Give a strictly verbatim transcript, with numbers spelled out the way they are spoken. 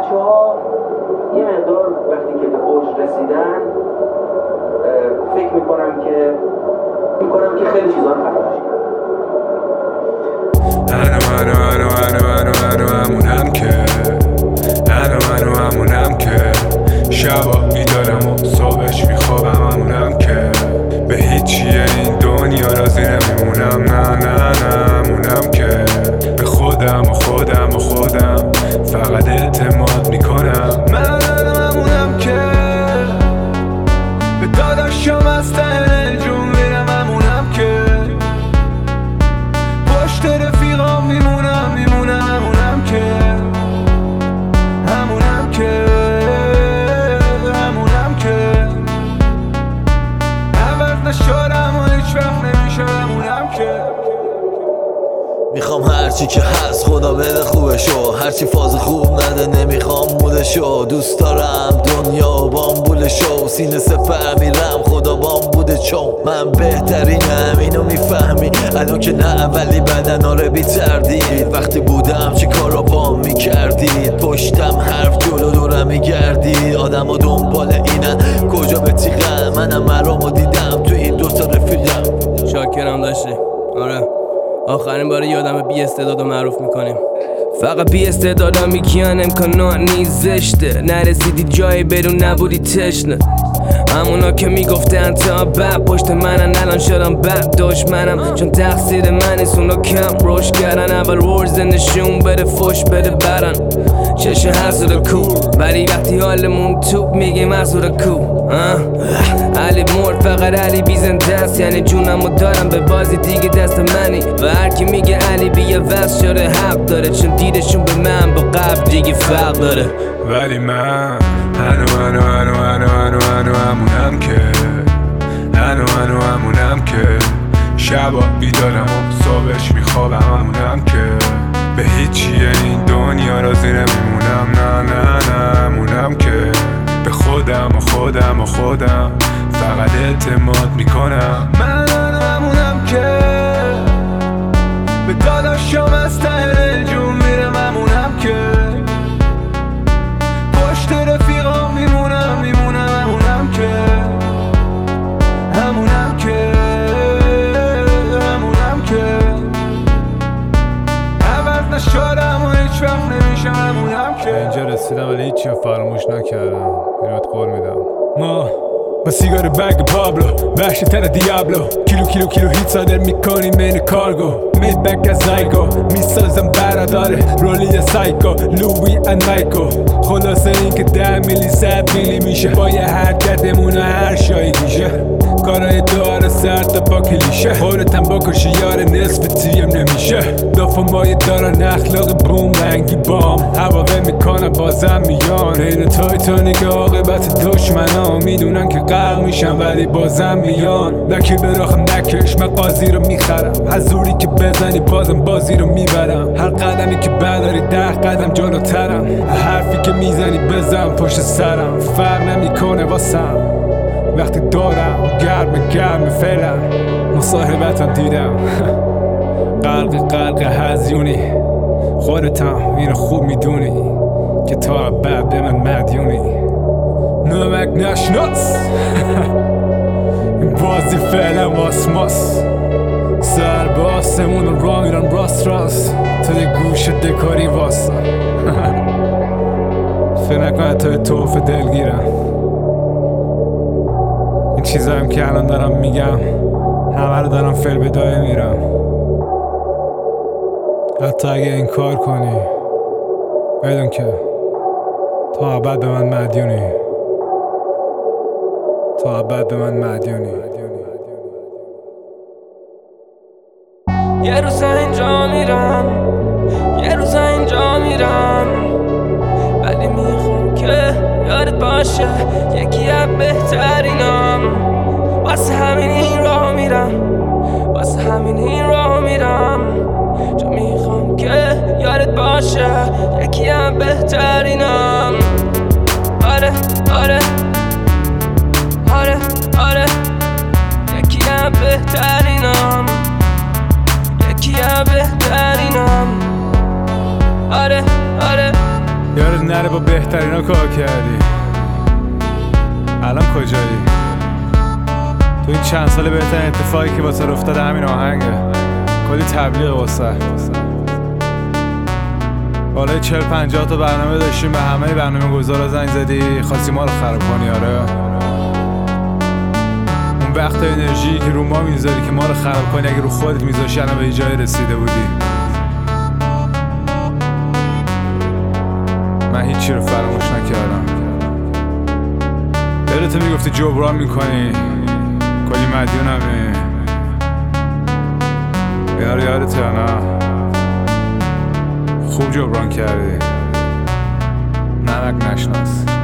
بچه ها یه مقدار وقتی که به اوج رسیدن فکر میکنم که میکنم که خیلی چیزا رو فراموش کردم. منو منو منو منو منو منو همونم که منو منو همونم که شبا بیدارم و صبحش میخوابم همونم که به هیچیه این دنیا راضی نمیمونم. نه نه نه همونم که به خودم و خودم و خودم فقط اعتماد میکنم. من همونم که به داداشم از ته جون میرم. همونم که پشت رفیقام میمونم میمونم. همونم که همونم که همونم که عوض نشدم و هیچ وقت نمیشه. همونم که میخوام هرچی که هست خدا بده خوبشو، هرچی فاز خوب نده نمیخوام مودشو. دوست دارم دنیا بامبولشو، سینه سپر میرم خدا بام بوده چون من بهترینم. اینو میفهمی الان که نه ولی بدن آره بی تردید. وقتی بودم چی کارا بام میکردید، پشتم حرف جلو دورم میگردید. آدم ها دنبال اینن کجا به تیغن، منم مرامو دیدم تو این دوتا رفیقم. شاکرم داشتی آره آخرین بار یادم بی استعدادو معروف میکنیم. فقط بی استعدادا میگن امکانات نیست زشته، نرسیدی جایی بدون نبودی تشنه. همونا که میگفتن تا بعد پشت منن الان شدم بعد دشمنم، چون تقصیر من نیست اونا کم روش کردن. اول ورز نشون بده فش بده برن چشه حسود کو، ولی وقتی حالمون توپ میگیم حسود کو. علی مرد فقط علی بیزنده است، یعنی جونمو دارم به بازی دیگه دست منی. و هر کی میگه علی بیه وست شده حق داره، چون دیدشون به من با قبل دیگه فرق داره. ولی من هنو هنو هنو هنو هنو هنو همونم که هنو هنو همونم که شبا بیدارم و صبحش میخوابم. همونم که به هیچیه این دنیا راضی نمیمونم. نه نه نه همونم که به خودم و خودم و خودم فقط اعتماد میکنم. من همونم که به داداشم از ته جون میرم. همونم که پشت رفیقام میمونم میمونم. همونم که همونم که همونم که عوض نشدم و هیچ وقت نمیشم. همونم که اینجا رسیدم ولی هیچی فراموش نکردم. اینات قول میدم ما با سیگار بگ پابلو وحشی تر دیابلو، کیلو کیلو کیلو هیت صادر میکنیم این کارگو. مید بک از زایگو میسازم براداره رولی سایکو لوی ان مایکو. خلاصه این که ده میلی صد میلی میشه با یه حرکتمون و هر شایی میشه. کارای داره سر تا با کلیشه، خودتم بکشی یار نصف تیم نمیشه. دافمای دارن اخلاق بوم رنگی بام، هواوه میکنن بازم میان. این تایتانیک عاقبت دشمنا میدونن که غرق میشن ولی بازم میان. وکیل براخم نکش من قاضی رو میخرم، حضوری که بزنی بازم بازی رو میبرم. هر قدمی که برداری ده قدم جلوترم، حرفی که میزنی بزن پشت سرم. فرق نمیکنه واسم وقتی دارم گرم گرم فعلا. مصاحبتم دیدم غرق غرق هزیونی، خودتم اینو خوب میدونی که تا بعد به من مدیونی. نمک نشناس این بازی فعلا واسماس. سر به آسمون و را میرن راست راست، تو ده گوش دکاری واسا. فکر نکنه تو توف دلگیرم. این چیزایم که الان دارم میگم همه رو دارم فعل به دایه میرم. حتی اگه این کار کنی بدون که تا ابد به من مدیونی. تا ابد به من مدیونی. یه روز اینجا میرم یه روز اینجا میرم، ولی میخوام که یادت باشه یکی از بهترینم. واسه همین این راه میرم واسه همین این راه میرم، چون میخوام که یادت باشه یکی از بهترینم. آره آره آره آره یکی از بهترینم، یکی از بهترینم. آره آره نره با بهترین ها کار کردی، الان کجایی؟ تو این چند سال بهترین اتفاقی که واسه افتاده همین آهنگه، کلی تبلیغ واسه. بالای چهل پنجاه تا برنامه داشتیم، به همه برنامه گذارا زنگ زدی، خواستی ما رو خراب کنی. آره اون وقت انرژی که رو ما میذاری که ما رو خراب کنی، اگه رو خودت میذاشی الان به جای رسیده بودی. من هیچی رو فراموش نکردم. دلت میگفتی جبران میکنی، کلی مدیونمی. یار یارت یا نه؟ خوب جبران کردی، نمک نشناس.